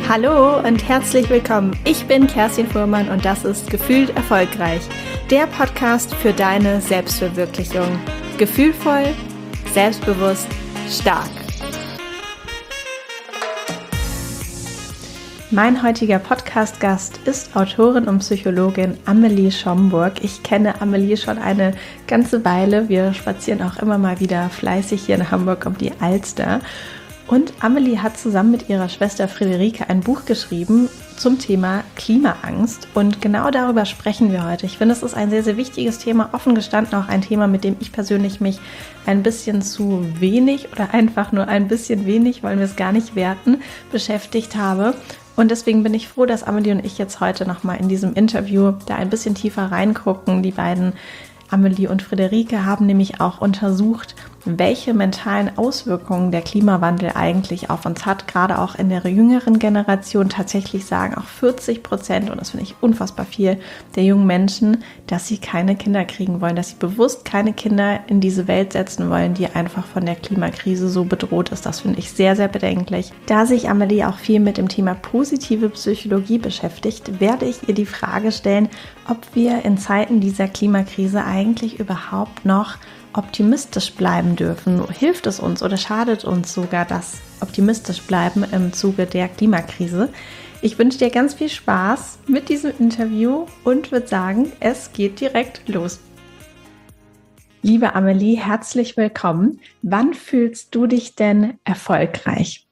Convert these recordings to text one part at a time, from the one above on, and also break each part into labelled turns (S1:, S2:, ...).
S1: Hallo und herzlich willkommen. Ich bin Kerstin Fuhrmann und das ist Gefühlt Erfolgreich, der Podcast für deine Selbstverwirklichung. Gefühlvoll, selbstbewusst, stark. Mein heutiger Podcast-Gast ist Autorin und Psychologin Amelie Schomburg. Ich kenne Amelie schon eine ganze Weile. Wir spazieren auch immer mal wieder fleißig hier in Hamburg um die Alster. Und Amelie hat zusammen mit ihrer Schwester Friederike ein Buch geschrieben zum Thema Klimaangst. Und genau darüber sprechen wir heute. Ich finde, es ist ein sehr, sehr wichtiges Thema. Offen gestanden auch ein Thema, mit dem ich persönlich mich ein bisschen zu wenig oder einfach nur ein bisschen wenig, wollen wir es gar nicht werten, beschäftigt habe. Und deswegen bin ich froh, dass Amelie und ich jetzt heute nochmal in diesem Interview da ein bisschen tiefer reingucken. Die beiden, Amelie und Friederike, haben nämlich auch untersucht, welche mentalen Auswirkungen der Klimawandel eigentlich auf uns hat. Gerade auch in der jüngeren Generation tatsächlich sagen auch 40%, und das finde ich unfassbar viel, der jungen Menschen, dass sie keine Kinder kriegen wollen, dass sie bewusst keine Kinder in diese Welt setzen wollen, die einfach von der Klimakrise so bedroht ist. Das finde ich sehr, sehr bedenklich. Da sich Amelie auch viel mit dem Thema positive Psychologie beschäftigt, werde ich ihr die Frage stellen, ob wir in Zeiten dieser Klimakrise eigentlich überhaupt noch optimistisch bleiben dürfen. Hilft es uns oder schadet uns sogar das optimistisch bleiben im Zuge der Klimakrise? Ich wünsche dir ganz viel Spaß mit diesem Interview und würde sagen, es geht direkt los. Liebe Amelie, herzlich willkommen. Wann fühlst du dich denn erfolgreich?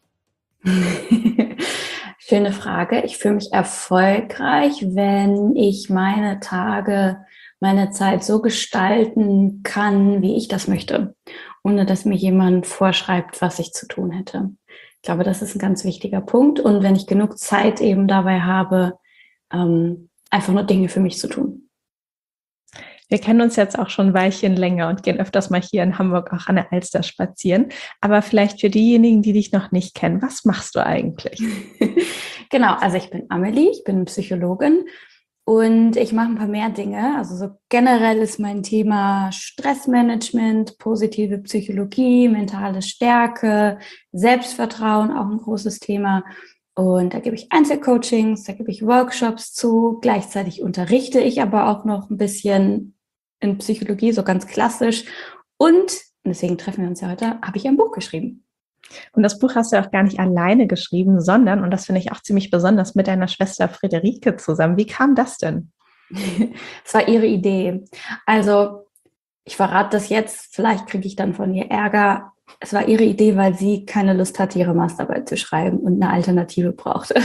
S2: Schöne Frage. Ich fühle mich erfolgreich, wenn ich meine Tage, meine Zeit so gestalten kann, wie ich das möchte, ohne dass mir jemand vorschreibt, was ich zu tun hätte. Ich glaube, das ist ein ganz wichtiger Punkt. Und wenn ich genug Zeit eben dabei habe, einfach nur Dinge für mich zu tun.
S1: Wir kennen uns jetzt auch schon ein Weilchen länger und gehen öfters mal hier in Hamburg auch an der Alster spazieren. Aber vielleicht für diejenigen, die dich noch nicht kennen, was machst du eigentlich?
S2: Genau, also ich bin Amelie, ich bin Psychologin. Und ich mache ein paar mehr Dinge. Also so generell ist mein Thema Stressmanagement, positive Psychologie, mentale Stärke, Selbstvertrauen auch ein großes Thema. Und da gebe ich Einzelcoachings, da gebe ich Workshops zu. Gleichzeitig unterrichte ich aber auch noch ein bisschen in Psychologie, so ganz klassisch. Und deswegen treffen wir uns ja heute, habe ich ein Buch geschrieben.
S1: Und das Buch hast du auch gar nicht alleine geschrieben, sondern, und das finde ich auch ziemlich besonders, mit deiner Schwester Friederike zusammen. Wie kam das denn?
S2: Es war ihre Idee. Also ich verrate das jetzt, vielleicht kriege ich dann von ihr Ärger. Es war ihre Idee, weil sie keine Lust hatte, ihre Masterarbeit zu schreiben und eine Alternative brauchte.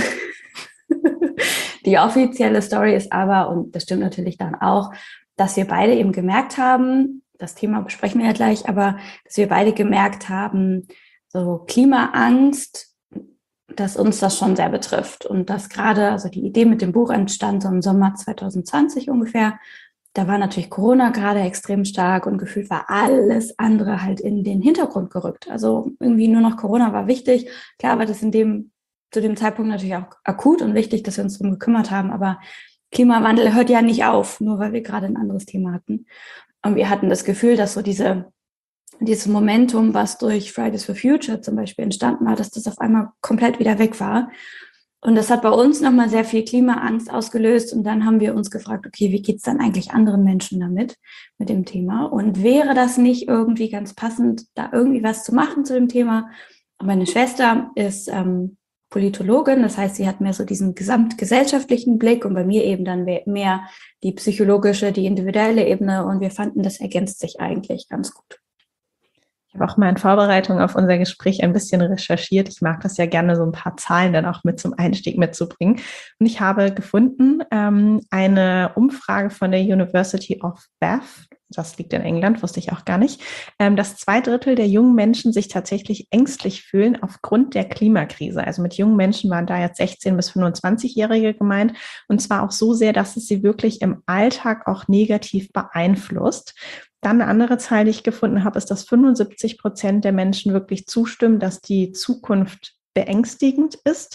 S2: Die offizielle Story ist aber, und das stimmt natürlich dann auch, dass wir beide eben gemerkt haben, das Thema besprechen wir ja gleich, aber dass wir beide gemerkt haben, so Klimaangst, dass uns das schon sehr betrifft. Und dass gerade, also die Idee mit dem Buch entstand so im Sommer 2020 ungefähr. Da war natürlich Corona gerade extrem stark und gefühlt war alles andere halt in den Hintergrund gerückt. Also irgendwie nur noch Corona war wichtig. Klar war das zu dem Zeitpunkt natürlich auch akut und wichtig, dass wir uns darum gekümmert haben. Aber Klimawandel hört ja nicht auf, nur weil wir gerade ein anderes Thema hatten. Und wir hatten das Gefühl, dass so dieses Momentum, was durch Fridays for Future zum Beispiel entstanden war, dass das auf einmal komplett wieder weg war. Und das hat bei uns nochmal sehr viel Klimaangst ausgelöst. Und dann haben wir uns gefragt, okay, wie geht's dann eigentlich anderen Menschen damit, mit dem Thema? Und wäre das nicht irgendwie ganz passend, da irgendwie was zu machen zu dem Thema? Meine Schwester ist Politologin, das heißt, sie hat mehr so diesen gesamtgesellschaftlichen Blick und bei mir eben dann mehr die psychologische, die individuelle Ebene. Und wir fanden, das ergänzt sich eigentlich ganz gut.
S1: Ich habe auch mal in Vorbereitung auf unser Gespräch ein bisschen recherchiert. Ich mag das ja gerne, so ein paar Zahlen dann auch mit zum Einstieg mitzubringen. Und ich habe gefunden, eine Umfrage von der University of Bath, das liegt in England, wusste ich auch gar nicht, dass 2/3 der jungen Menschen sich tatsächlich ängstlich fühlen aufgrund der Klimakrise. Also mit jungen Menschen waren da jetzt 16- bis 25-Jährige gemeint. Und zwar auch so sehr, dass es sie wirklich im Alltag auch negativ beeinflusst. Dann eine andere Zahl, die ich gefunden habe, ist, dass 75% der Menschen wirklich zustimmen, dass die Zukunft beängstigend ist.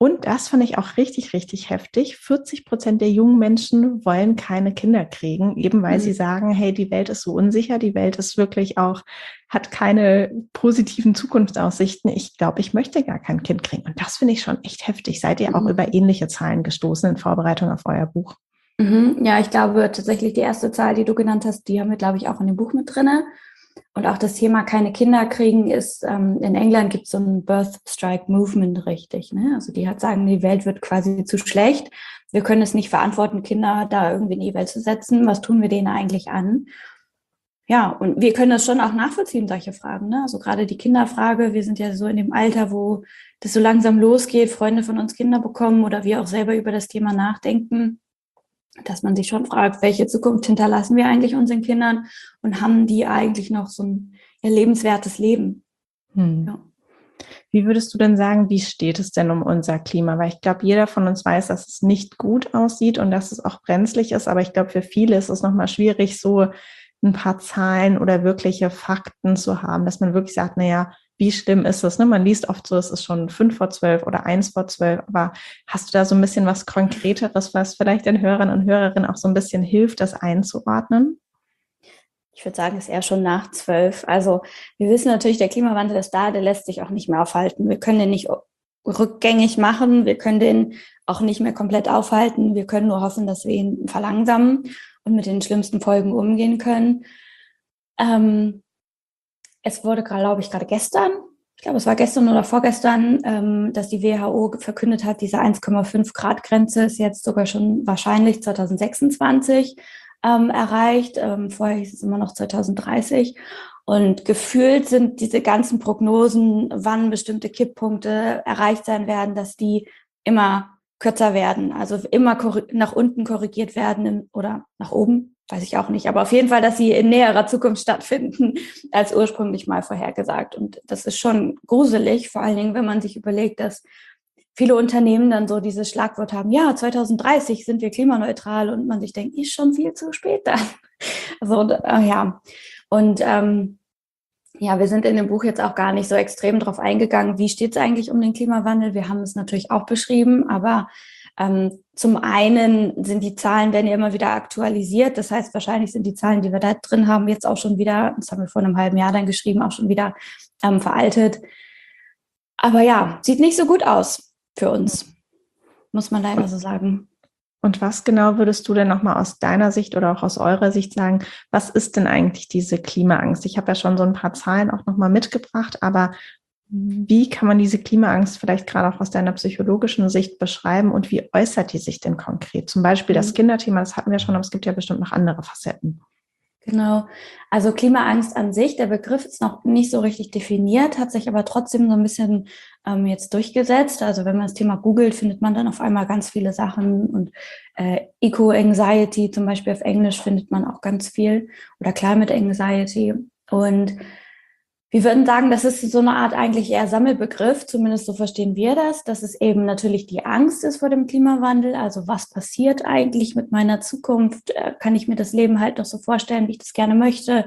S1: Und das fand ich auch richtig, richtig heftig. 40% der jungen Menschen wollen keine Kinder kriegen, eben weil sie sagen, hey, die Welt ist so unsicher, die Welt ist wirklich auch, hat keine positiven Zukunftsaussichten. Ich glaube, ich möchte gar kein Kind kriegen. Und das finde ich schon echt heftig. Seid ihr auch über ähnliche Zahlen gestoßen in Vorbereitung auf euer Buch?
S2: Ja, ich glaube tatsächlich die erste Zahl, die du genannt hast, die haben wir, glaube ich, auch in dem Buch mit drinne. Und auch das Thema keine Kinder kriegen ist, in England gibt es so ein Birth Strike Movement richtig. Ne? Also die sagen, die Welt wird quasi zu schlecht. Wir können es nicht verantworten, Kinder da irgendwie in die Welt zu setzen. Was tun wir denen eigentlich an? Ja, und wir können das schon auch nachvollziehen, solche Fragen. Ne? Also gerade die Kinderfrage, wir sind ja so in dem Alter, wo das so langsam losgeht, Freunde von uns Kinder bekommen oder wir auch selber über das Thema nachdenken, dass man sich schon fragt, welche Zukunft hinterlassen wir eigentlich unseren Kindern und haben die eigentlich noch so ein lebenswertes Leben?
S1: Ja. Wie würdest du denn sagen, wie steht es denn um unser Klima? Weil ich glaube, jeder von uns weiß, dass es nicht gut aussieht und dass es auch brenzlig ist. Aber ich glaube, für viele ist es nochmal schwierig, so ein paar Zahlen oder wirkliche Fakten zu haben, dass man wirklich sagt, naja, wie schlimm ist es? Ne? Man liest oft so, es ist schon 5 vor 12 oder 1 vor 12. Aber hast du da so ein bisschen was Konkreteres, was vielleicht den Hörern und Hörerinnen auch so ein bisschen hilft, das einzuordnen?
S2: Ich würde sagen, es ist eher schon nach 12. Also wir wissen natürlich, der Klimawandel ist da, der lässt sich auch nicht mehr aufhalten. Wir können den nicht rückgängig machen, wir können den auch nicht mehr komplett aufhalten. Wir können nur hoffen, dass wir ihn verlangsamen und mit den schlimmsten Folgen umgehen können. Es wurde, glaube ich, gerade gestern, ich glaube, es war gestern oder vorgestern, dass die WHO verkündet hat, diese 1,5 Grad Grenze ist jetzt sogar schon wahrscheinlich 2026 erreicht. Vorher hieß es immer noch 2030. Und gefühlt sind diese ganzen Prognosen, wann bestimmte Kipppunkte erreicht sein werden, dass die immer kürzer werden, also immer nach unten korrigiert werden oder nach oben, weiß ich auch nicht. Aber auf jeden Fall, dass sie in näherer Zukunft stattfinden, als ursprünglich mal vorhergesagt. Und das ist schon gruselig, vor allen Dingen, wenn man sich überlegt, dass viele Unternehmen dann so dieses Schlagwort haben, ja, 2030 sind wir klimaneutral und man sich denkt, ist schon viel zu spät dann. Also, ja. Und ja, wir sind in dem Buch jetzt auch gar nicht so extrem drauf eingegangen, wie steht es eigentlich um den Klimawandel. Wir haben es natürlich auch beschrieben, aber zum einen sind die Zahlen, werden ja immer wieder aktualisiert. Das heißt, wahrscheinlich sind die Zahlen, die wir da drin haben, jetzt auch schon wieder, das haben wir vor einem halben Jahr dann geschrieben, auch schon wieder veraltet. Aber ja, sieht nicht so gut aus für uns, muss man leider so sagen.
S1: Und was genau würdest du denn nochmal aus deiner Sicht oder auch aus eurer Sicht sagen, was ist denn eigentlich diese Klimaangst? Ich habe ja schon so ein paar Zahlen auch nochmal mitgebracht, aber wie kann man diese Klimaangst vielleicht gerade auch aus deiner psychologischen Sicht beschreiben und wie äußert die sich denn konkret? Zum Beispiel das Kinderthema, das hatten wir schon, aber es gibt ja bestimmt noch andere Facetten.
S2: Genau. Also Klimaangst an sich, der Begriff ist noch nicht so richtig definiert, hat sich aber trotzdem so ein bisschen jetzt durchgesetzt. Also wenn man das Thema googelt, findet man dann auf einmal ganz viele Sachen und Eco-Anxiety zum Beispiel auf Englisch findet man auch ganz viel oder Climate Anxiety. Und wir würden sagen, das ist so eine Art eigentlich eher Sammelbegriff, zumindest so verstehen wir das, dass es eben natürlich die Angst ist vor dem Klimawandel. Also was passiert eigentlich mit meiner Zukunft? Kann ich mir das Leben halt noch so vorstellen, wie ich das gerne möchte?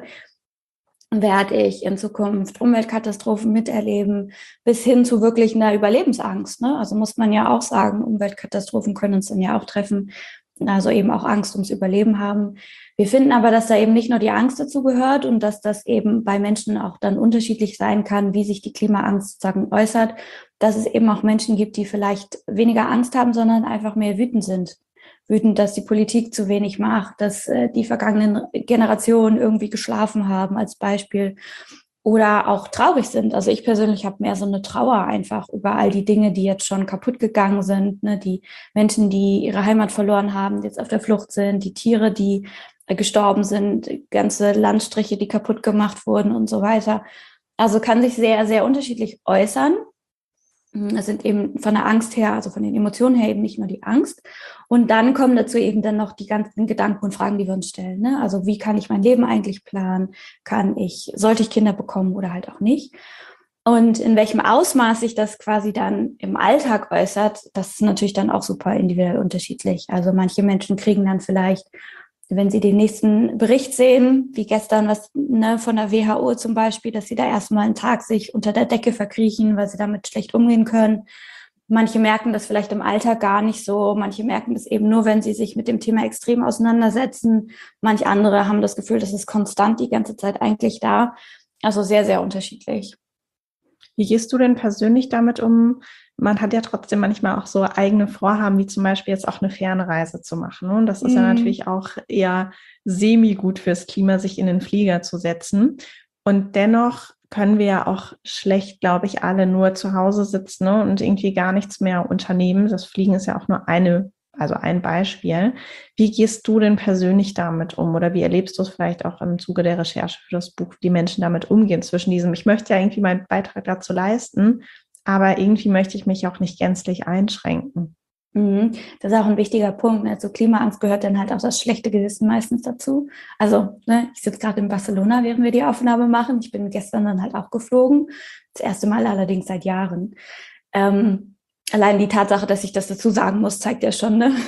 S2: Werde ich in Zukunft Umweltkatastrophen miterleben, bis hin zu wirklich einer Überlebensangst, ne? Also muss man ja auch sagen, Umweltkatastrophen können uns dann ja auch treffen, also eben auch Angst ums Überleben haben. Wir finden aber, dass da eben nicht nur die Angst dazu gehört und dass das eben bei Menschen auch dann unterschiedlich sein kann, wie sich die Klimaangst sozusagen äußert, dass es eben auch Menschen gibt, die vielleicht weniger Angst haben, sondern einfach mehr wütend sind. Wütend, dass die Politik zu wenig macht, dass die vergangenen Generationen irgendwie geschlafen haben als Beispiel oder auch traurig sind. Also ich persönlich habe mehr so eine Trauer einfach über all die Dinge, die jetzt schon kaputt gegangen sind, ne? Die Menschen, die ihre Heimat verloren haben, die jetzt auf der Flucht sind, die Tiere, die gestorben sind, ganze Landstriche, die kaputt gemacht wurden und so weiter. Also kann sich sehr, sehr unterschiedlich äußern. Es sind eben von der Angst her, also von den Emotionen her eben nicht nur die Angst. Und dann kommen dazu eben dann noch die ganzen Gedanken und Fragen, die wir uns stellen. Ne? Also wie kann ich mein Leben eigentlich planen? Sollte ich Kinder bekommen oder halt auch nicht? Und in welchem Ausmaß sich das quasi dann im Alltag äußert, das ist natürlich dann auch super individuell unterschiedlich. Also manche Menschen kriegen dann vielleicht, wenn sie den nächsten Bericht sehen, wie gestern was von der WHO zum Beispiel, dass sie da erstmal einen Tag sich unter der Decke verkriechen, weil sie damit schlecht umgehen können. Manche merken das vielleicht im Alltag gar nicht so. Manche merken das eben nur, wenn sie sich mit dem Thema extrem auseinandersetzen. Manche andere haben das Gefühl, das ist konstant die ganze Zeit eigentlich da. Also sehr, sehr unterschiedlich.
S1: Wie gehst du denn persönlich damit um? Man hat ja trotzdem manchmal auch so eigene Vorhaben, wie zum Beispiel jetzt auch eine Fernreise zu machen. Und das ist ja natürlich auch eher semi-gut fürs Klima, sich in den Flieger zu setzen. Und dennoch können wir ja auch schlecht, glaube ich, alle nur zu Hause sitzen, ne, und irgendwie gar nichts mehr unternehmen. Das Fliegen ist ja auch nur ein Beispiel. Wie gehst du denn persönlich damit um? Oder wie erlebst du es vielleicht auch im Zuge der Recherche für das Buch, wie die Menschen damit umgehen zwischen diesem, ich möchte ja irgendwie meinen Beitrag dazu leisten, aber irgendwie möchte ich mich auch nicht gänzlich einschränken.
S2: Das ist auch ein wichtiger Punkt. Also Klimaangst gehört dann halt auch das schlechte Gewissen meistens dazu. Also ich sitze gerade in Barcelona, während wir die Aufnahme machen. Ich bin gestern dann halt auch geflogen. Das erste Mal allerdings seit Jahren. Allein die Tatsache, dass ich das dazu sagen muss, zeigt ja schon, ne?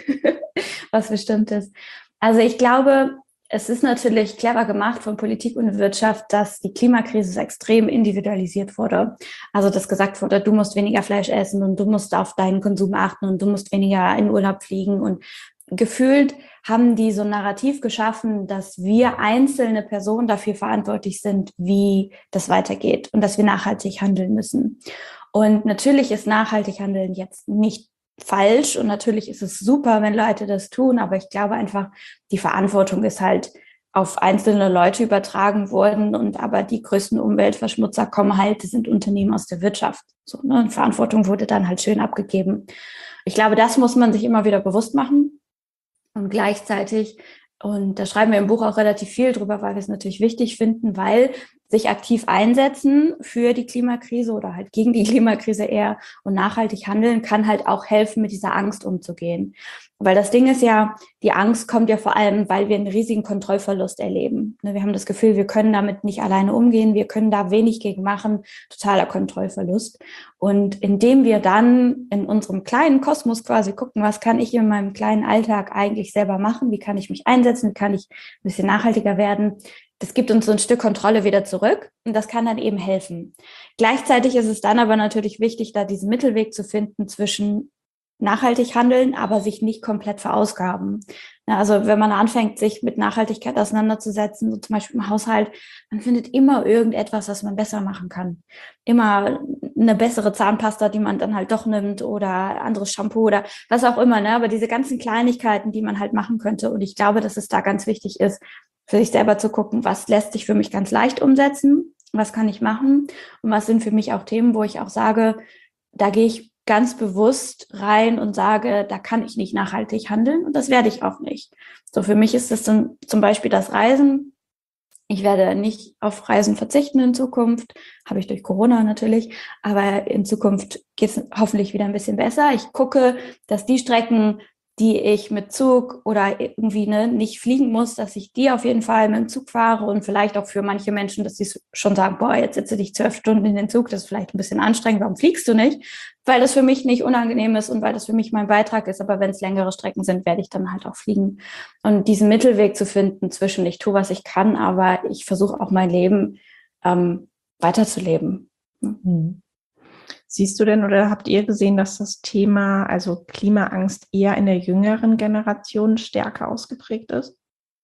S2: Was bestimmt ist. Also ich glaube, es ist natürlich clever gemacht von Politik und Wirtschaft, dass die Klimakrise so extrem individualisiert wurde. Also dass gesagt wurde, du musst weniger Fleisch essen und du musst auf deinen Konsum achten und du musst weniger in Urlaub fliegen. Und gefühlt haben die so ein Narrativ geschaffen, dass wir einzelne Personen dafür verantwortlich sind, wie das weitergeht und dass wir nachhaltig handeln müssen. Und natürlich ist nachhaltig handeln jetzt nicht falsch und natürlich ist es super, wenn Leute das tun, aber ich glaube einfach, die Verantwortung ist halt auf einzelne Leute übertragen worden und aber die größten Umweltverschmutzer kommen halt, das sind Unternehmen aus der Wirtschaft. So, ne? Und Verantwortung wurde dann halt schön abgegeben. Ich glaube, das muss man sich immer wieder bewusst machen und gleichzeitig, und da schreiben wir im Buch auch relativ viel drüber, weil wir es natürlich wichtig finden, weil sich aktiv einsetzen für die Klimakrise oder halt gegen die Klimakrise eher und nachhaltig handeln, kann halt auch helfen, mit dieser Angst umzugehen. Weil das Ding ist ja, die Angst kommt ja vor allem, weil wir einen riesigen Kontrollverlust erleben. Wir haben das Gefühl, wir können damit nicht alleine umgehen, wir können da wenig gegen machen, totaler Kontrollverlust. Und indem wir dann in unserem kleinen Kosmos quasi gucken, was kann ich in meinem kleinen Alltag eigentlich selber machen, wie kann ich mich einsetzen, wie kann ich ein bisschen nachhaltiger werden, das gibt uns so ein Stück Kontrolle wieder zurück und das kann dann eben helfen. Gleichzeitig ist es dann aber natürlich wichtig, da diesen Mittelweg zu finden zwischen nachhaltig handeln, aber sich nicht komplett verausgaben. Also wenn man anfängt, sich mit Nachhaltigkeit auseinanderzusetzen, so zum Beispiel im Haushalt, man findet immer irgendetwas, was man besser machen kann. Immer eine bessere Zahnpasta, die man dann halt doch nimmt oder anderes Shampoo oder was auch immer. Aber diese ganzen Kleinigkeiten, die man halt machen könnte. Und ich glaube, dass es da ganz wichtig ist, für sich selber zu gucken, was lässt sich für mich ganz leicht umsetzen, was kann ich machen und was sind für mich auch Themen, wo ich auch sage, da gehe ich ganz bewusst rein und sage, da kann ich nicht nachhaltig handeln und das werde ich auch nicht. So, für mich ist das dann zum Beispiel das Reisen. Ich werde nicht auf Reisen verzichten in Zukunft, habe ich durch Corona natürlich, aber in Zukunft geht es hoffentlich wieder ein bisschen besser. Ich gucke, dass die Strecken, die ich mit Zug oder irgendwie nicht fliegen muss, dass ich die auf jeden Fall mit dem Zug fahre und vielleicht auch für manche Menschen, dass sie schon sagen, boah, jetzt setze dich 12 Stunden in den Zug, das ist vielleicht ein bisschen anstrengend, warum fliegst du nicht? Weil das für mich nicht unangenehm ist und weil das für mich mein Beitrag ist, aber wenn es längere Strecken sind, werde ich dann halt auch fliegen. Und diesen Mittelweg zu finden zwischen, ich tue, was ich kann, aber ich versuche auch mein Leben weiterzuleben.
S1: Mhm. Siehst du denn oder habt ihr gesehen, dass das Thema, also Klimaangst, eher in der jüngeren Generation stärker ausgeprägt ist?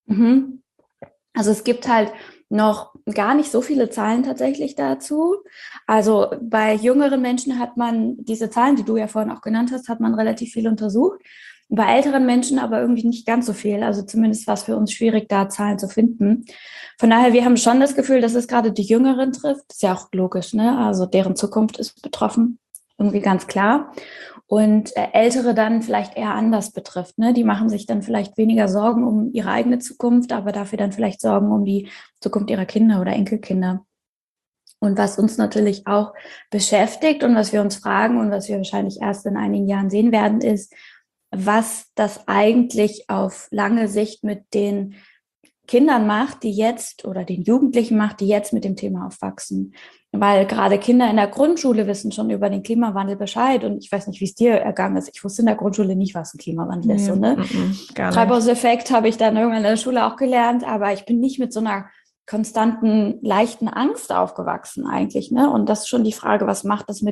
S2: Also es gibt halt noch gar nicht so viele Zahlen tatsächlich dazu. Also bei jüngeren Menschen hat man diese Zahlen, die du ja vorhin auch genannt hast, hat man relativ viel untersucht. Bei älteren Menschen aber irgendwie nicht ganz so viel. Also zumindest war es für uns schwierig, da Zahlen zu finden. Von daher, wir haben schon das Gefühl, dass es gerade die Jüngeren trifft. Ist ja auch logisch, ne? Also deren Zukunft ist betroffen. Irgendwie ganz klar. Und Ältere dann vielleicht eher anders betrifft. Ne? Die machen sich dann vielleicht weniger Sorgen um ihre eigene Zukunft, aber dafür dann vielleicht Sorgen um die Zukunft ihrer Kinder oder Enkelkinder. Und was uns natürlich auch beschäftigt und was wir uns fragen und was wir wahrscheinlich erst in einigen Jahren sehen werden, ist, was das eigentlich auf lange Sicht mit den Kindern macht, die jetzt oder den Jugendlichen macht, die jetzt mit dem Thema aufwachsen. Weil gerade Kinder in der Grundschule wissen schon über den Klimawandel Bescheid. Und ich weiß nicht, wie es dir ergangen ist. Ich wusste in der Grundschule nicht, was ein Klimawandel ist. So, ne? Treibhauseffekt habe ich dann irgendwann in der Schule auch gelernt. Aber ich bin nicht mit so einer konstanten, leichten Angst aufgewachsen eigentlich. Ne? Und das ist schon die Frage, was macht das mit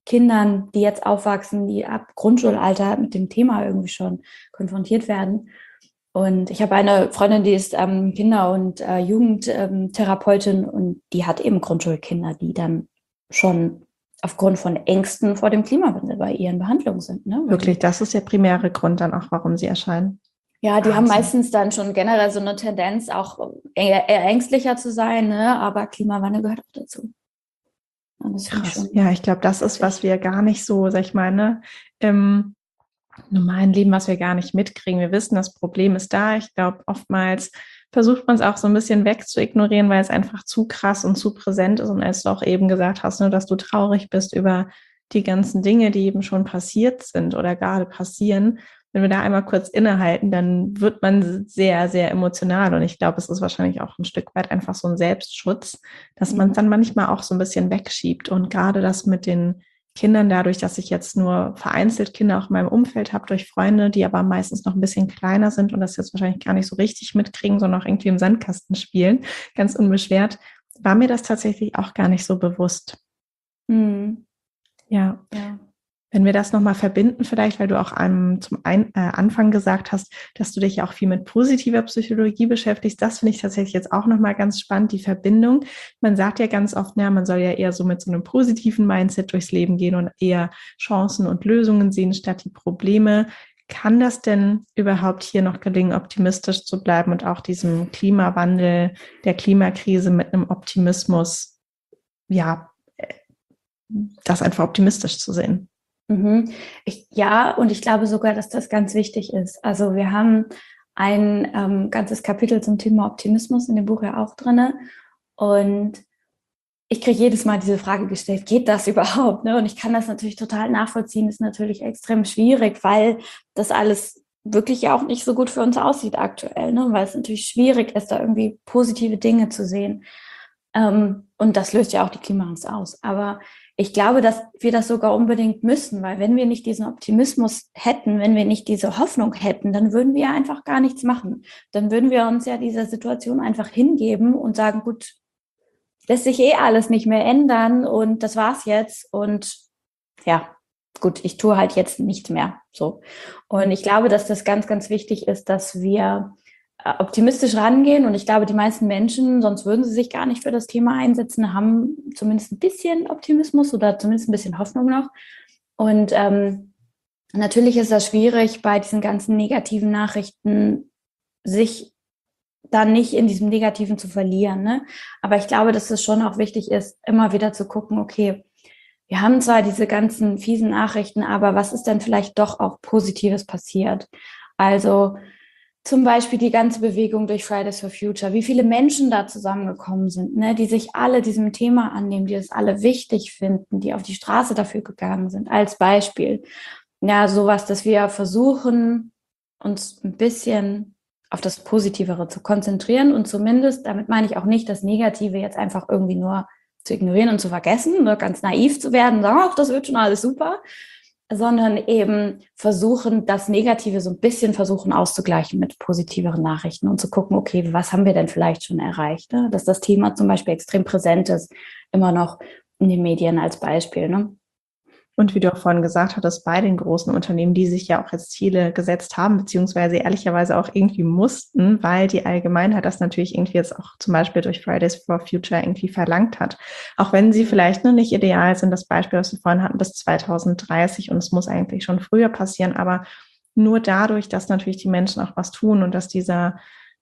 S2: Kindern, die jetzt aufwachsen, die ab Grundschulalter mit dem Thema irgendwie schon konfrontiert werden. Und ich habe eine Freundin, die ist Kinder- und Jugendtherapeutin und die hat eben Grundschulkinder, die dann schon aufgrund von Ängsten vor dem Klimawandel bei ihren Behandlungen sind. Ne?
S1: Wirklich, das ist der primäre Grund dann auch, warum sie erscheinen.
S2: Ja, die
S1: Wahnsinn.
S2: haben meistens dann schon generell so eine Tendenz, auch eher ängstlicher zu sein, ne? Aber Klimawandel gehört auch dazu.
S1: Krass. Ja, ich glaube, das ist, was wir gar nicht so, sag ich mal, ne, im normalen Leben, was wir gar nicht mitkriegen. Wir wissen, das Problem ist da. Ich glaube, oftmals versucht man es auch so ein bisschen wegzuignorieren, weil es einfach zu krass und zu präsent ist. Und als du auch eben gesagt hast, ne, dass du traurig bist über die ganzen Dinge, die eben schon passiert sind oder gerade passieren, wenn wir da einmal kurz innehalten, dann wird man sehr, sehr emotional. Und ich glaube, es ist wahrscheinlich auch ein Stück weit einfach so ein Selbstschutz, dass man es dann manchmal auch so ein bisschen wegschiebt. Und gerade das mit den Kindern, dadurch, dass ich jetzt nur vereinzelt Kinder auch in meinem Umfeld habe, durch Freunde, die aber meistens noch ein bisschen kleiner sind und das jetzt wahrscheinlich gar nicht so richtig mitkriegen, sondern auch irgendwie im Sandkasten spielen, ganz unbeschwert, war mir das tatsächlich auch gar nicht so bewusst. Ja. Wenn wir das nochmal verbinden, vielleicht, weil du auch zum Anfang gesagt hast, dass du dich ja auch viel mit positiver Psychologie beschäftigst, das finde ich tatsächlich jetzt auch nochmal ganz spannend, die Verbindung. Man sagt ja ganz oft, ja, man soll ja eher so mit so einem positiven Mindset durchs Leben gehen und eher Chancen und Lösungen sehen, statt die Probleme. Kann das denn überhaupt hier noch gelingen, optimistisch zu bleiben und auch diesem Klimawandel, der Klimakrise mit einem Optimismus, ja, das einfach optimistisch zu sehen?
S2: Ja, und ich glaube sogar, dass das ganz wichtig ist. Also wir haben ein ganzes Kapitel zum Thema Optimismus in dem Buch ja auch drin. Und ich kriege jedes Mal diese Frage gestellt, geht das überhaupt? Ne? Und ich kann das natürlich total nachvollziehen, ist natürlich extrem schwierig, weil das alles wirklich ja auch nicht so gut für uns aussieht aktuell, ne? Weil es natürlich schwierig ist, da irgendwie positive Dinge zu sehen. Und das löst ja auch die Klimaangst aus. Aber ich glaube, dass wir das sogar unbedingt müssen, weil wenn wir nicht diesen Optimismus hätten, wenn wir nicht diese Hoffnung hätten, dann würden wir einfach gar nichts machen. Dann würden wir uns ja dieser Situation einfach hingeben und sagen, gut, lässt sich eh alles nicht mehr ändern und das war's jetzt und ja, gut, ich tue halt jetzt nichts mehr. So. Und ich glaube, dass das ganz, ganz wichtig ist, dass wir optimistisch rangehen. Und ich glaube, die meisten Menschen, sonst würden sie sich gar nicht für das Thema einsetzen, haben zumindest ein bisschen Optimismus oder zumindest ein bisschen Hoffnung noch. Und natürlich ist das schwierig, bei diesen ganzen negativen Nachrichten sich dann nicht in diesem Negativen zu verlieren. Ne? Aber ich glaube, dass es schon auch wichtig ist, immer wieder zu gucken, okay, wir haben zwar diese ganzen fiesen Nachrichten, aber was ist denn vielleicht doch auch Positives passiert? Also zum Beispiel die ganze Bewegung durch Fridays for Future, wie viele Menschen da zusammengekommen sind, ne, die sich alle diesem Thema annehmen, die es alle wichtig finden, die auf die Straße dafür gegangen sind, als Beispiel. Ja, sowas, dass wir versuchen, uns ein bisschen auf das Positivere zu konzentrieren und zumindest, damit meine ich auch nicht, das Negative jetzt einfach irgendwie nur zu ignorieren und zu vergessen, ne, ganz naiv zu werden, sagen, ach, das wird schon alles super, sondern eben versuchen, das Negative so ein bisschen versuchen auszugleichen mit positiveren Nachrichten und zu gucken, okay, was haben wir denn vielleicht schon erreicht? Ne? Dass das Thema zum Beispiel extrem präsent ist, immer noch in den Medien als Beispiel. Ne?
S1: Und wie du auch vorhin gesagt hattest, bei den großen Unternehmen, die sich ja auch jetzt Ziele gesetzt haben, beziehungsweise ehrlicherweise auch irgendwie mussten, weil die Allgemeinheit das natürlich irgendwie jetzt auch zum Beispiel durch Fridays for Future irgendwie verlangt hat. Auch wenn sie vielleicht noch nicht ideal sind, das Beispiel, was wir vorhin hatten, bis 2030 und es muss eigentlich schon früher passieren, aber nur dadurch, dass natürlich die Menschen auch was tun und dass dieser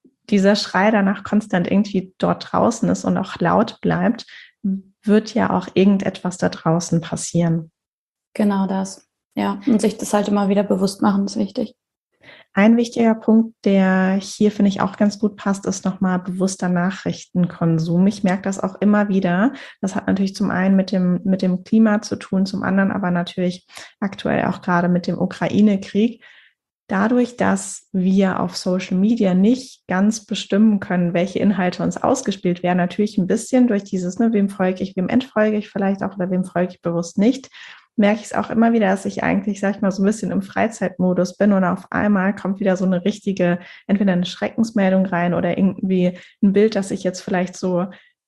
S1: Schrei danach konstant irgendwie dort draußen ist und auch laut bleibt, wird ja auch irgendetwas da draußen passieren.
S2: Genau das. Ja, und sich das halt immer wieder bewusst machen, ist wichtig.
S1: Ein wichtiger Punkt, der hier, finde ich, auch ganz gut passt, ist nochmal bewusster Nachrichtenkonsum. Ich merke das auch immer wieder. Das hat natürlich zum einen mit dem Klima zu tun, zum anderen aber natürlich aktuell auch gerade mit dem Ukraine-Krieg. Dadurch, dass wir auf Social Media nicht ganz bestimmen können, welche Inhalte uns ausgespielt werden, natürlich ein bisschen durch dieses, ne, wem folge ich, wem entfolge ich vielleicht auch oder wem folge ich bewusst nicht, merke ich es auch immer wieder, dass ich eigentlich, sag ich mal, so ein bisschen im Freizeitmodus bin und auf einmal kommt wieder so eine richtige, entweder eine Schreckensmeldung rein oder irgendwie ein Bild, das ich jetzt vielleicht so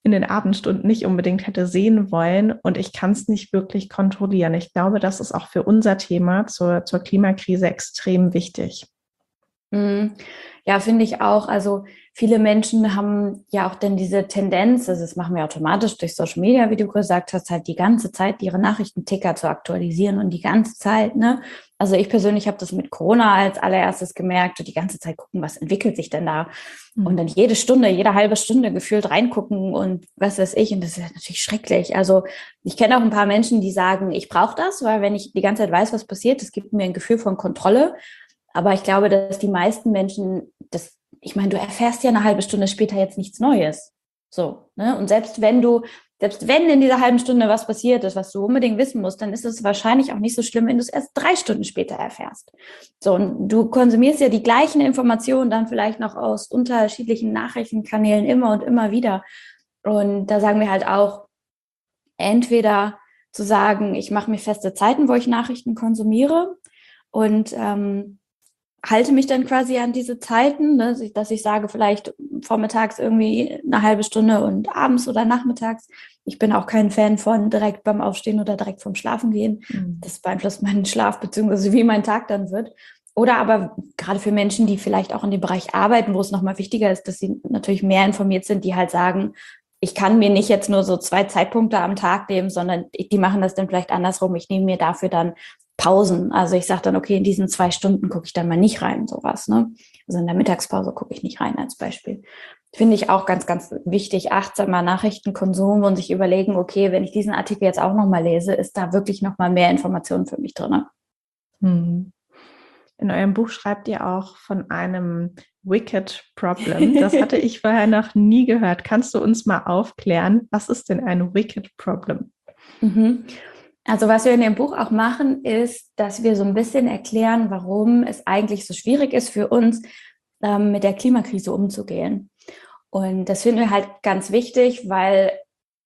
S1: in den Abendstunden nicht unbedingt hätte sehen wollen und ich kann es nicht wirklich kontrollieren. Ich glaube, das ist auch für unser Thema zur Klimakrise extrem wichtig.
S2: Ja, finde ich auch. Also viele Menschen haben ja auch dann diese Tendenz, also das machen wir automatisch durch Social Media, wie du gesagt hast, halt die ganze Zeit ihre Nachrichtenticker zu aktualisieren und die ganze Zeit, ne? Also ich persönlich habe das mit Corona als allererstes gemerkt und die ganze Zeit gucken, was entwickelt sich denn da? Und dann jede Stunde, jede halbe Stunde gefühlt reingucken und was weiß ich. Und das ist natürlich schrecklich. Also ich kenne auch ein paar Menschen, die sagen, ich brauche das, weil wenn ich die ganze Zeit weiß, was passiert, das gibt mir ein Gefühl von Kontrolle. Aber ich glaube, dass die meisten Menschen, ich meine, du erfährst ja eine halbe Stunde später jetzt nichts Neues. So, ne? Und selbst wenn in dieser halben Stunde was passiert ist, was du unbedingt wissen musst, dann ist es wahrscheinlich auch nicht so schlimm, wenn du es erst 3 Stunden später erfährst. So, und du konsumierst ja die gleichen Informationen dann vielleicht noch aus unterschiedlichen Nachrichtenkanälen immer und immer wieder. Und da sagen wir halt auch, entweder zu sagen, ich mache mir feste Zeiten, wo ich Nachrichten konsumiere und halte mich dann quasi an diese Zeiten, ne, dass ich sage, vielleicht vormittags irgendwie eine halbe Stunde und abends oder nachmittags. Ich bin auch kein Fan von direkt beim Aufstehen oder direkt vorm Schlafengehen. Das beeinflusst meinen Schlaf beziehungsweise wie mein Tag dann wird. Oder aber gerade für Menschen, die vielleicht auch in dem Bereich arbeiten, wo es nochmal wichtiger ist, dass sie natürlich mehr informiert sind, die halt sagen, ich kann mir nicht jetzt nur so 2 Zeitpunkte am Tag nehmen, sondern die machen das dann vielleicht andersrum. Ich nehme mir dafür dann Pausen. Also ich sage dann, okay, in diesen 2 Stunden gucke ich dann mal nicht rein, sowas, ne? Also in der Mittagspause gucke ich nicht rein als Beispiel. Finde ich auch ganz, ganz wichtig, achtsamer Nachrichtenkonsum und sich überlegen, okay, wenn ich diesen Artikel jetzt auch nochmal lese, ist da wirklich nochmal mehr Informationen für mich drin.
S1: In eurem Buch schreibt ihr auch von einem Wicked Problem. Das hatte ich vorher noch nie gehört. Kannst du uns mal aufklären, was ist denn ein Wicked Problem?
S2: Also was wir in dem Buch auch machen, ist, dass wir so ein bisschen erklären, warum es eigentlich so schwierig ist für uns, mit der Klimakrise umzugehen. Und das finden wir halt ganz wichtig, weil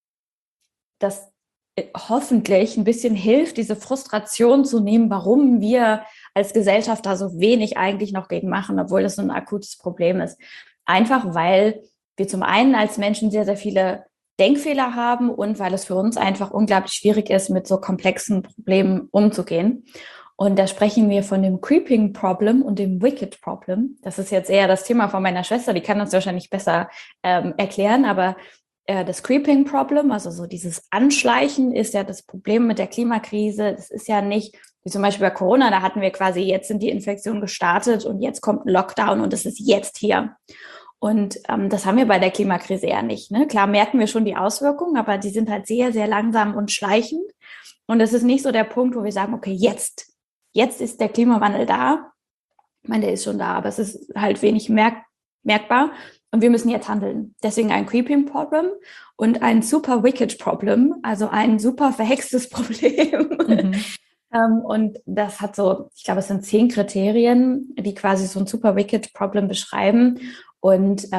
S2: das hoffentlich ein bisschen hilft, diese Frustration zu nehmen, warum wir als Gesellschaft da so wenig eigentlich noch gegen machen, obwohl das so ein akutes Problem ist. Einfach weil wir zum einen als Menschen sehr, sehr viele Denkfehler haben und weil es für uns einfach unglaublich schwierig ist, mit so komplexen Problemen umzugehen. Und da sprechen wir von dem Creeping Problem und dem Wicked Problem. Das ist jetzt eher das Thema von meiner Schwester, die kann das wahrscheinlich besser erklären, aber das Creeping Problem, also so dieses Anschleichen, ist ja das Problem mit der Klimakrise. Das ist ja nicht, wie zum Beispiel bei Corona, da hatten wir quasi, jetzt sind die Infektionen gestartet und jetzt kommt ein Lockdown und es ist jetzt hier. Und das haben wir bei der Klimakrise eher nicht. Ne? Klar merken wir schon die Auswirkungen, aber die sind halt sehr, sehr langsam und schleichend. Und es ist nicht so der Punkt, wo wir sagen, okay, jetzt ist der Klimawandel da. Ich meine, der ist schon da, aber es ist halt wenig merkbar. Und wir müssen jetzt handeln. Deswegen ein Creeping Problem und ein Super Wicked Problem, also ein super verhextes Problem. Und das hat so, ich glaube, es sind 10 Kriterien, die quasi so ein Super Wicked Problem beschreiben. Und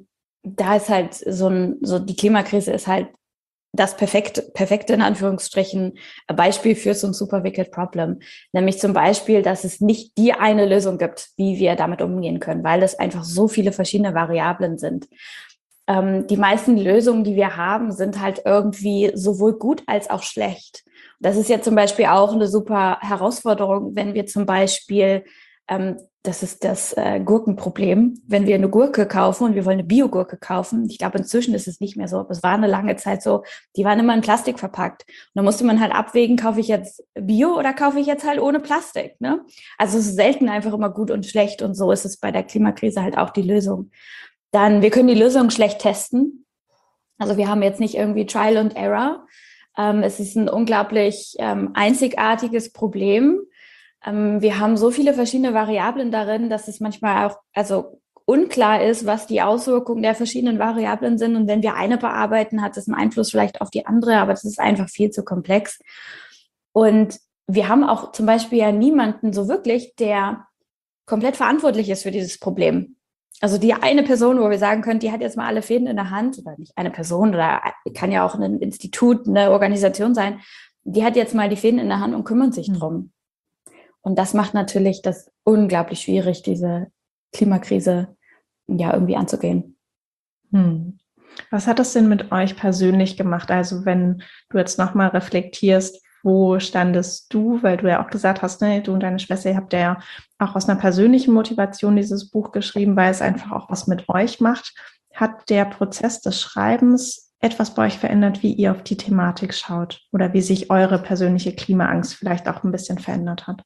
S2: da ist halt so die Klimakrise ist halt das perfekte in Anführungsstrichen Beispiel für so ein Super Wicked Problem. Nämlich zum Beispiel, dass es nicht die eine Lösung gibt, wie wir damit umgehen können, weil es einfach so viele verschiedene Variablen sind. Die meisten Lösungen, die wir haben, sind halt irgendwie sowohl gut als auch schlecht. Das ist ja zum Beispiel auch eine super Herausforderung, wenn wir zum Beispiel das ist das Gurkenproblem. Wenn wir eine Gurke kaufen und wir wollen eine Bio-Gurke kaufen, ich glaube, inzwischen ist es nicht mehr so, aber es war eine lange Zeit so, die waren immer in Plastik verpackt. Und da musste man halt abwägen, kaufe ich jetzt Bio oder kaufe ich jetzt halt ohne Plastik, ne? Also es ist selten einfach immer gut und schlecht und so ist es bei der Klimakrise halt auch die Lösung. Dann, wir können die Lösung schlecht testen. Also wir haben jetzt nicht irgendwie Trial and Error. Es ist ein unglaublich einzigartiges Problem. Wir haben so viele verschiedene Variablen darin, dass es manchmal auch unklar ist, was die Auswirkungen der verschiedenen Variablen sind. Und wenn wir eine bearbeiten, hat das einen Einfluss vielleicht auf die andere, aber das ist einfach viel zu komplex. Und wir haben auch zum Beispiel ja niemanden so wirklich, der komplett verantwortlich ist für dieses Problem. Also die eine Person, wo wir sagen können, die hat jetzt mal alle Fäden in der Hand, oder nicht eine Person, oder kann ja auch ein Institut, eine Organisation sein, die hat jetzt mal die Fäden in der Hand und kümmert sich drum. Und das macht natürlich das unglaublich schwierig, diese Klimakrise ja irgendwie anzugehen.
S1: Was hat das denn mit euch persönlich gemacht? Also wenn du jetzt nochmal reflektierst, wo standest du? Weil du ja auch gesagt hast, ne, du und deine Schwester, ihr habt ja auch aus einer persönlichen Motivation dieses Buch geschrieben, weil es einfach auch was mit euch macht. Hat der Prozess des Schreibens etwas bei euch verändert, wie ihr auf die Thematik schaut oder wie sich eure persönliche Klimaangst vielleicht auch ein bisschen verändert hat?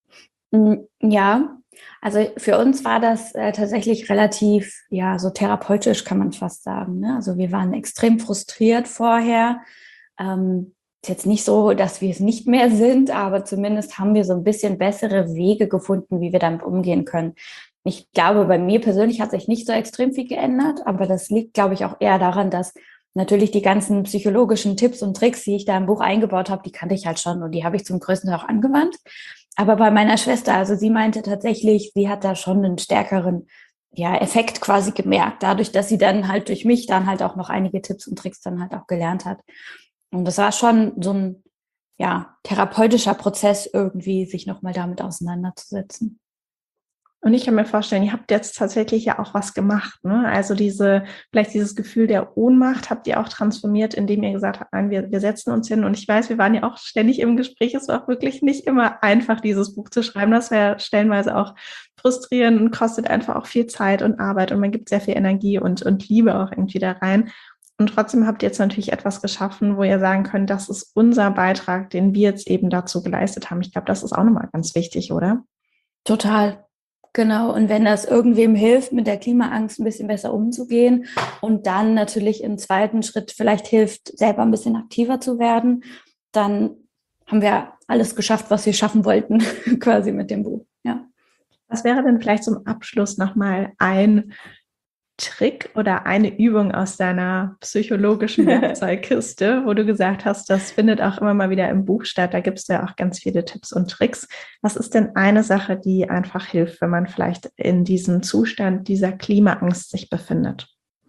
S2: Ja, also für uns war das tatsächlich relativ, ja, so therapeutisch kann man fast sagen. Ne? Also wir waren extrem frustriert vorher. Ist jetzt nicht so, dass wir es nicht mehr sind, aber zumindest haben wir so ein bisschen bessere Wege gefunden, wie wir damit umgehen können. Ich glaube, bei mir persönlich hat sich nicht so extrem viel geändert, aber das liegt, glaube ich, auch eher daran, dass natürlich die ganzen psychologischen Tipps und Tricks, die ich da im Buch eingebaut habe, die kannte ich halt schon und die habe ich zum größten Teil auch angewandt. Aber bei meiner Schwester, also sie meinte tatsächlich, sie hat da schon einen stärkeren, ja, Effekt quasi gemerkt, dadurch, dass sie dann halt durch mich dann halt auch noch einige Tipps und Tricks dann halt auch gelernt hat. Und das war schon so ein, ja, therapeutischer Prozess irgendwie, sich nochmal damit auseinanderzusetzen.
S1: Und ich kann mir vorstellen, ihr habt jetzt tatsächlich ja auch was gemacht, ne? Also vielleicht dieses Gefühl der Ohnmacht habt ihr auch transformiert, indem ihr gesagt habt, nein, wir setzen uns hin. Und ich weiß, wir waren ja auch ständig im Gespräch. Es war auch wirklich nicht immer einfach, dieses Buch zu schreiben. Das wäre stellenweise auch frustrierend und kostet einfach auch viel Zeit und Arbeit. Und man gibt sehr viel Energie und Liebe auch irgendwie da rein. Und trotzdem habt ihr jetzt natürlich etwas geschaffen, wo ihr sagen könnt, das ist unser Beitrag, den wir jetzt eben dazu geleistet haben. Ich glaube, das ist auch nochmal ganz wichtig, oder?
S2: Total. Genau. Und wenn das irgendwem hilft, mit der Klimaangst ein bisschen besser umzugehen und dann natürlich im zweiten Schritt vielleicht hilft, selber ein bisschen aktiver zu werden, dann haben wir alles geschafft, was wir schaffen wollten, quasi mit dem Buch. Ja.
S1: Was wäre denn vielleicht zum Abschluss nochmal ein Trick oder eine Übung aus deiner psychologischen Werkzeugkiste, wo du gesagt hast, das findet auch immer mal wieder im Buch statt. Da gibt es ja auch ganz viele Tipps und Tricks. Was ist denn eine Sache, die einfach hilft, wenn man vielleicht in diesem Zustand dieser Klimaangst sich befindet?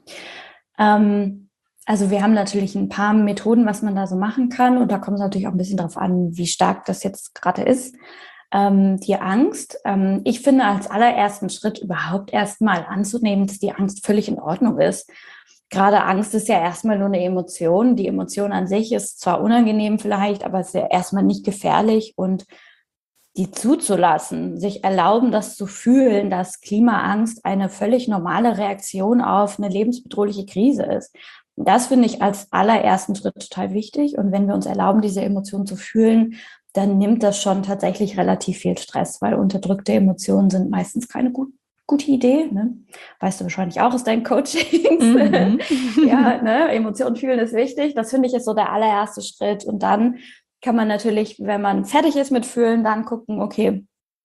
S2: Also wir haben natürlich ein paar Methoden, was man da so machen kann. Und da kommt es natürlich auch ein bisschen drauf an, wie stark das jetzt gerade ist. Die Angst. Ich finde, als allerersten Schritt überhaupt erstmal anzunehmen, dass die Angst völlig in Ordnung ist. Gerade Angst ist ja erstmal nur eine Emotion. Die Emotion an sich ist zwar unangenehm vielleicht, aber es ist ja erstmal nicht gefährlich und die zuzulassen, sich erlauben, das zu fühlen, dass Klimaangst eine völlig normale Reaktion auf eine lebensbedrohliche Krise ist. Das finde ich als allerersten Schritt total wichtig. Und wenn wir uns erlauben, diese Emotionen zu fühlen, dann nimmt das schon tatsächlich relativ viel Stress, weil unterdrückte Emotionen sind meistens keine gute Idee. Ne? Weißt du wahrscheinlich auch aus deinen Coachings.
S1: Mhm.
S2: Ja, ne? Emotionen fühlen ist wichtig. Das finde ich ist so der allererste Schritt. Und dann kann man natürlich, wenn man fertig ist mit Fühlen, dann gucken, okay,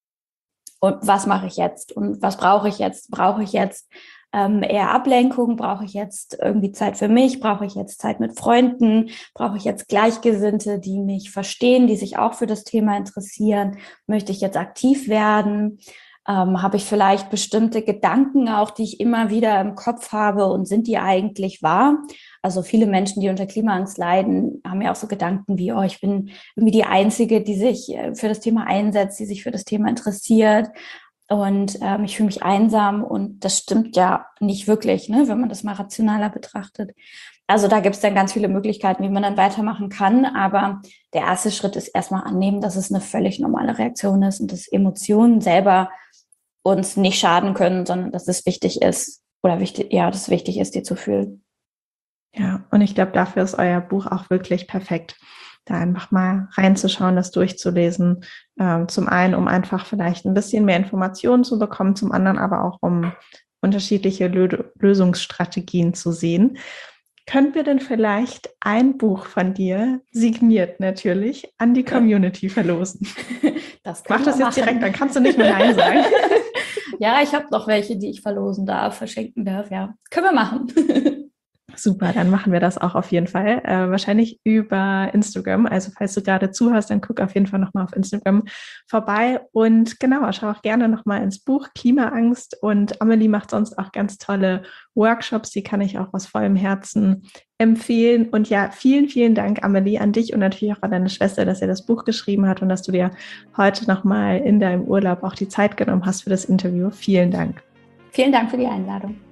S2: und was mache ich jetzt? Und was brauche ich jetzt? Brauche ich jetzt eher Ablenkung? Brauche ich jetzt irgendwie Zeit für mich? Brauche ich jetzt Zeit mit Freunden? Brauche ich jetzt Gleichgesinnte, die mich verstehen, die sich auch für das Thema interessieren? Möchte ich jetzt aktiv werden? Habe ich vielleicht bestimmte Gedanken auch, die ich immer wieder im Kopf habe und sind die eigentlich wahr? Also viele Menschen, die unter Klimaangst leiden, haben ja auch so Gedanken wie, oh, ich bin irgendwie die Einzige, die sich für das Thema einsetzt, die sich für das Thema interessiert. Und ich fühle mich einsam und das stimmt ja nicht wirklich, ne, wenn man das mal rationaler betrachtet. Also da gibt es dann ganz viele Möglichkeiten, wie man dann weitermachen kann. Aber der erste Schritt ist erstmal annehmen, dass es eine völlig normale Reaktion ist und dass Emotionen selber uns nicht schaden können, sondern dass es wichtig ist oder wichtig, ja, dass es wichtig ist, die zu fühlen.
S1: Ja, und ich glaube, dafür ist euer Buch auch wirklich perfekt, da einfach mal reinzuschauen, das durchzulesen. Zum einen, um einfach vielleicht ein bisschen mehr Informationen zu bekommen, zum anderen aber auch, um unterschiedliche Lösungsstrategien zu sehen. Können wir denn vielleicht ein Buch von dir, signiert natürlich, an die Community verlosen? Mach das jetzt direkt, dann kannst du nicht mehr Nein sagen.
S2: Ja, ich habe noch welche, die ich verlosen darf, verschenken darf. Ja, können wir machen.
S1: Super, dann machen wir das auch auf jeden Fall. Wahrscheinlich über Instagram. Also falls du gerade zuhörst, dann guck auf jeden Fall nochmal auf Instagram vorbei. Und genau, schau auch gerne nochmal ins Buch Klimaangst. Und Amelie macht sonst auch ganz tolle Workshops. Die kann ich auch aus vollem Herzen empfehlen. Und ja, vielen, vielen Dank, Amelie, an dich und natürlich auch an deine Schwester, dass ihr das Buch geschrieben hat und dass du dir heute nochmal in deinem Urlaub auch die Zeit genommen hast für das Interview. Vielen Dank.
S2: Vielen Dank für die Einladung.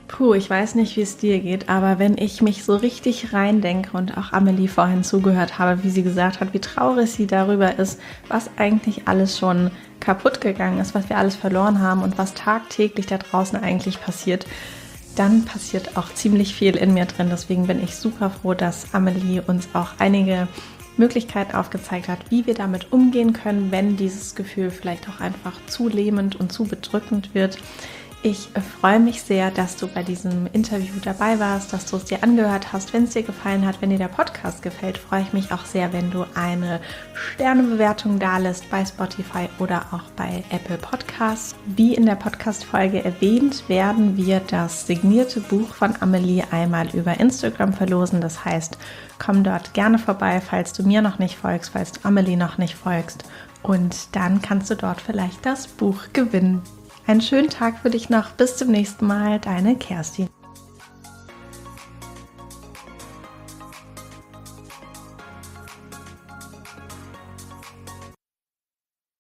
S1: Puh, ich weiß nicht, wie es dir geht, aber wenn ich mich so richtig reindenke und auch Amelie vorhin zugehört habe, wie sie gesagt hat, wie traurig sie darüber ist, was eigentlich alles schon kaputt gegangen ist, was wir alles verloren haben und was tagtäglich da draußen eigentlich passiert, dann passiert auch ziemlich viel in mir drin. Deswegen bin ich super froh, dass Amelie uns auch einige Möglichkeiten aufgezeigt hat, wie wir damit umgehen können, wenn dieses Gefühl vielleicht auch einfach zu lähmend und zu bedrückend wird. Ich freue mich sehr, dass du bei diesem Interview dabei warst, dass du es dir angehört hast. Wenn es dir gefallen hat, wenn dir der Podcast gefällt, freue ich mich auch sehr, wenn du eine Sternebewertung dalässt bei Spotify oder auch bei Apple Podcasts. Wie in der Podcast-Folge erwähnt, werden wir das signierte Buch von Amelie einmal über Instagram verlosen. Das heißt, komm dort gerne vorbei, falls du mir noch nicht folgst, falls du Amelie noch nicht folgst. Und dann kannst du dort vielleicht das Buch gewinnen. Einen schönen Tag für dich noch. Bis zum nächsten Mal. Deine Kerstin.